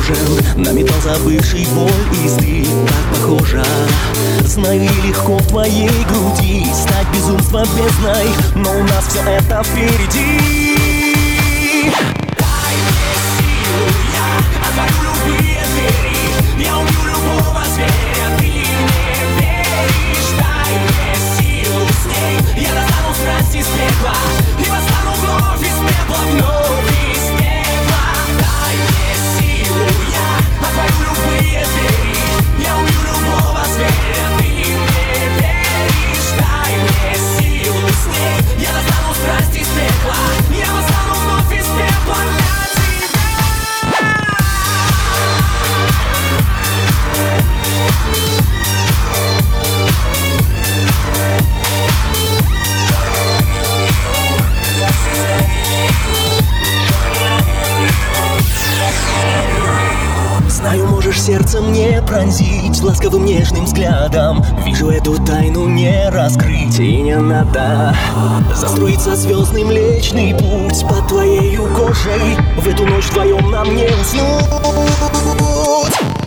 тревожен, на металл забывший боль и стыд. Так похожа, знаю, и легко в твоей груди стать безумство бездной, но у нас все это впереди. Дай мне силу, я отворю любые двери, я убью любого зверя, ты мне веришь. Дай мне силу, с ней я достану страсть из пекла и восстану вновь из пепла, вновь из пепла. Дай мне силу, я отворю любые двери, я убью любого зверя, ты мне веришь. Дай мне силу, с ней я достану страсть из пекла, я восстану вновь из пепла для тебя. Знаю, можешь сердце мне пронзить ласковым нежным взглядом. Вижу, эту тайну не раскрыть, и не надо застроиться звездный млечный путь под твоею кожей. В эту ночь вдвоем нам не уснуть.